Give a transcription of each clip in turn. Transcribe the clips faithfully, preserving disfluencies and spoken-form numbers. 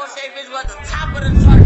say bitch was the top of the chart.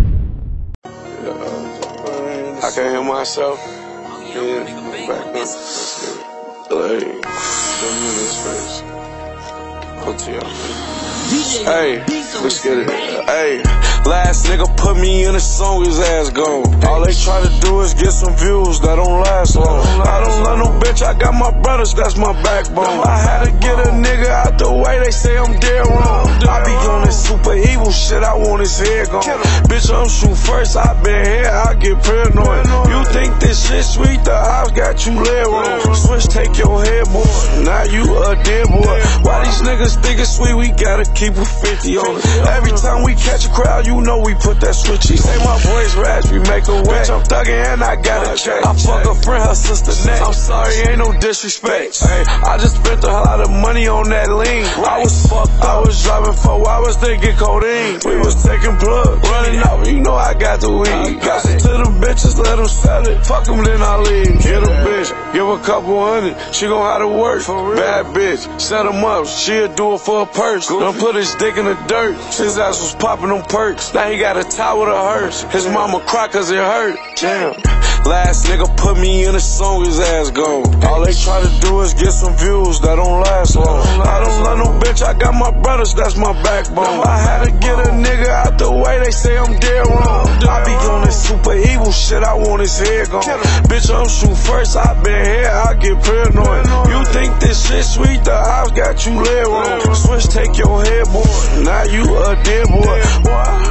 Yeah, I can't hear myself. Yeah, back up. Let's get it. Hey, show me this face. Go to y'all. Hey, let's get it. Hey, last nigga put me in a song, his ass gone. All they try to do is get some views that don't last long. I don't love no bitch, I got my brothers, that's my backbone. I had to get a nigga out the way, they say I'm dead wrong. I be on this super evil shit, I want his head gone. Bitch, I'm shoot first, I been here, I get paranoid. You think this shit sweet, the house got you led wrong. Switch, take your head, boy, now you a dead boy. Why these niggas think it's sweet, we gotta keep a fifty on it. Every time we catch a crowd, you know we put that switchy. Say my voice raspy, make a wet. I'm thuggin' and I got a check. I fuck a friend, her sister next. I'm sorry, ain't no disrespect. Hey, I just spent a lot of money on that lean. I was fucked up, I was driving four hours, thinking codeine. We was taking plugs, running out, you know I got the weed. Got it to them bitches, let them sell it. Fuck them, then I leave. Get a bitch, give a couple hundred, she gon' have to work. Bad bitch, set him up, she'll do it for a purse. Don't put his dick in the dirt, his ass was popping them perks. Now he got a tie with a hearse, his mama cry cause it hurt. Damn, last nigga put me in a song, his ass gone. All they try to do is get some views that don't last long. I don't love no bitch, I got my brothers, that's my backbone. I had to get a nigga out the way, they say I'm dead wrong. I be on this super evil shit, I want his head gone. Bitch, I'm shoot first, I been here, I get paranoid. You think this shit sweet, the house got you led wrong. Switch, take your head, boy, now you a dead boy. Boy,